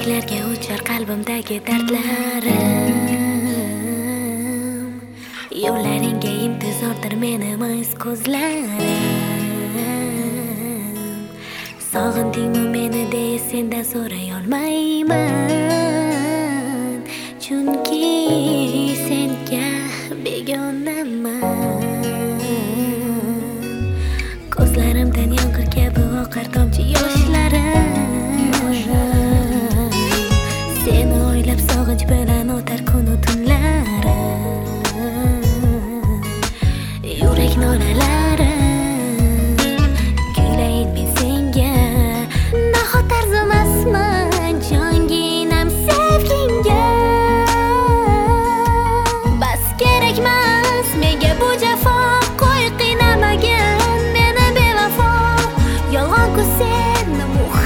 Yuraklarga uchar qalbimdagi dardlarim. Yo'llaringga intizordir meni mo'z ko'zlarim. Sog'indingmi meni deya sendan so'ray olmayman, chunki senga begonaman. Ko'zlarimdan yomg'ir kabi oqar tomchi yoshlarim. Seni o'ylab sog'inch bilan o'tar kunu tunlarim. Yurak nolalarim kuylayin men senga. Nahot arzimasman jonginam sevginga. Bas kerakmas menga bu jafo, qo'y qiynamagin meni bevafo. Yolg'on-ku sen